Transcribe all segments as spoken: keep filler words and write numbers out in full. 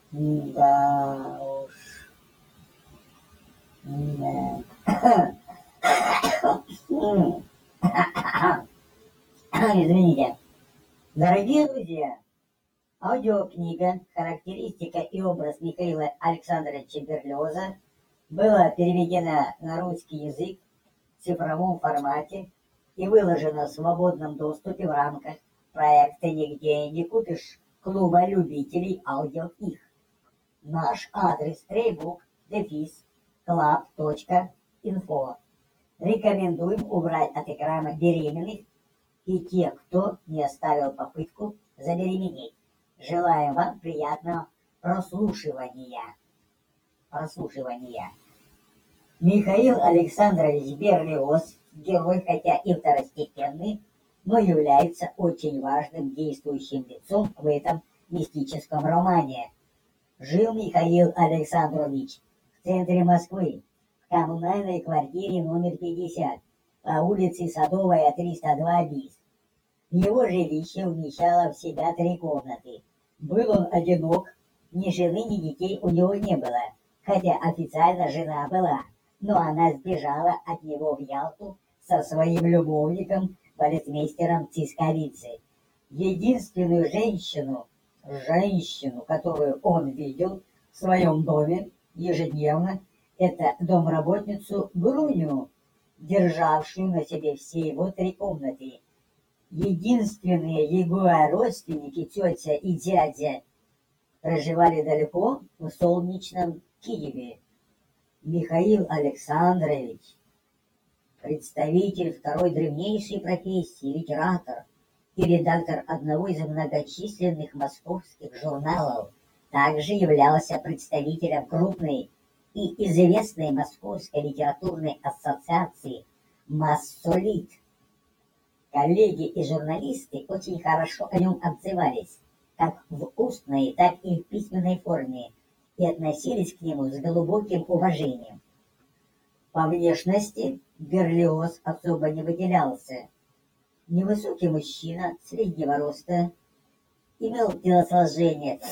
Да уж, да. Извините. Дорогие друзья, аудиокнига «Характеристика и образ Михаила Александровича Берлиоза» была переведена на русский язык в цифровом формате и выложена в свободном доступе в рамках проекта «Нигде не купишь» клуба любителей аудиокниг. Наш адрес raybook дефис club точка info. Рекомендуем убрать от экрана беременных и тех, кто не оставил попытку забеременеть. Желаем вам приятного прослушивания. прослушивания. Михаил Александрович Берлиоз, герой, хотя и второстепенный, но является очень важным действующим лицом в этом мистическом романе. Жил Михаил Александрович в центре Москвы, в коммунальной квартире номер пятьдесят, по улице Садовая, триста два bis. Его жилище вмещало в себя три комнаты. Был он одинок, ни жены, ни детей у него не было, хотя официально жена была, но она сбежала от него в Ялту со своим любовником, полицмейстером Цисковицей. Единственную женщину, женщину, которую он видел в своем доме ежедневно, это домработницу Груню, державшую на себе все его три комнаты. Единственные его родственники, тетя и дядя, проживали далеко в солнечном Киеве. Михаил Александрович, представитель второй древнейшей профессии, литератор и редактор одного из многочисленных московских журналов, также являлся представителем крупной и известной Московской литературной ассоциации «Массолит». Коллеги и журналисты очень хорошо о нем отзывались, как в устной, так и в письменной форме, и относились к нему с глубоким уважением. По внешности Берлиоз особо не выделялся. Невысокий мужчина, среднего роста, имел телосложение,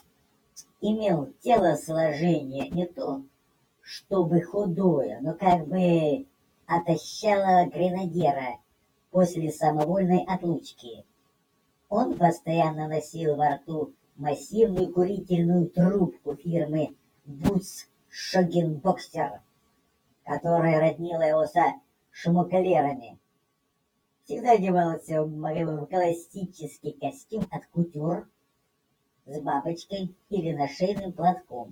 имел телосложение не то, чтобы худое, но как бы отощалого гренадера после самовольной отлучки. Он постоянно носил во рту массивную курительную трубку фирмы Boots Шогенбоксер, которая роднила его со шмуклерами. Всегда одевался в классический костюм от кутюр с бабочкой или нашейным платком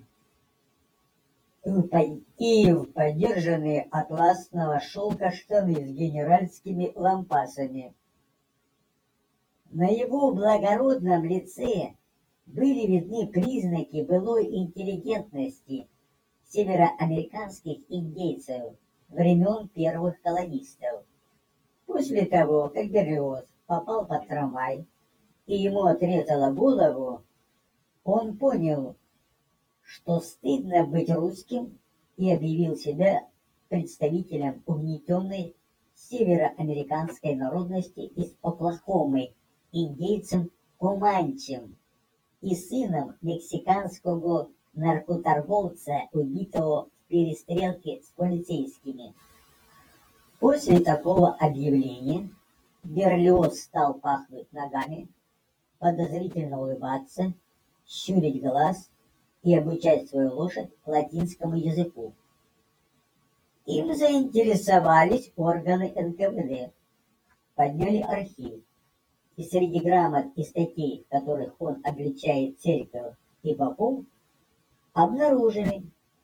и в подержанные атласного шелка штаны с генеральскими лампасами. На его благородном лице были видны признаки былой интеллигентности североамериканских индейцев времен первых колонистов. После того, как Берлиоз попал под трамвай и ему отрезало голову, он понял, что стыдно быть русским, и объявил себя представителем угнетенной североамериканской народности из Оклахомы, индейцем Команчем и сыном мексиканского наркоторговца, убитого в перестрелке с полицейскими. После такого объявления Берлиоз стал пахнуть ногами, подозрительно улыбаться, щурить глаз и обучать свою лошадь латинскому языку. Им заинтересовались органы эн ка вэ дэ, подняли архив, и среди грамот и статей, в которых он обличает церковь и попов, обнаружили,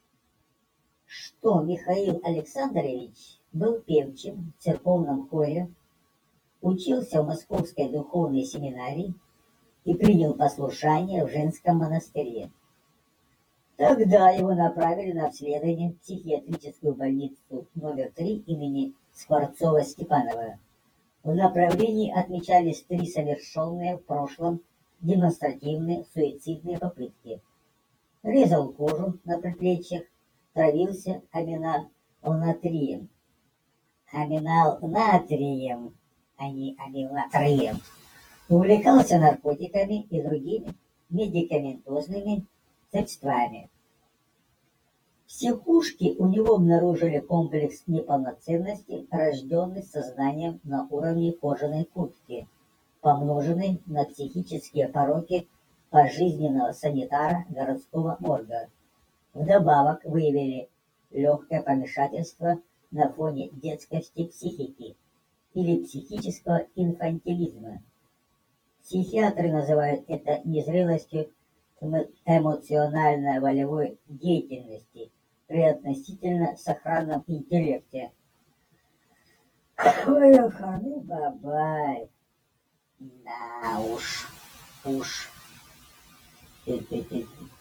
что Михаил Александрович был певчим в церковном хоре, учился в Московской духовной семинарии и принял послушание в женском монастыре. Тогда его направили на обследование в психиатрическую больницу номер три имени Скворцова-Степанова. В направлении отмечались три совершенные в прошлом демонстративные суицидные попытки. Резал кожу на предплечьях, травился аминал-натрием. Аминал-натрием, а не аминатрием. Увлекался наркотиками и другими медикаментозными средствами. В психушке у него обнаружили комплекс неполноценности, рожденный сознанием на уровне кожаной куртки, помноженный на психические пороки пожизненного санитара городского морга. Вдобавок выявили легкое помешательство на фоне детскости психики или психического инфантилизма. Психиатры называют это незрелостью эмоционально-волевой деятельности при относительно сохранном интеллекте. Ой, оханы бабай. Да уж, уж.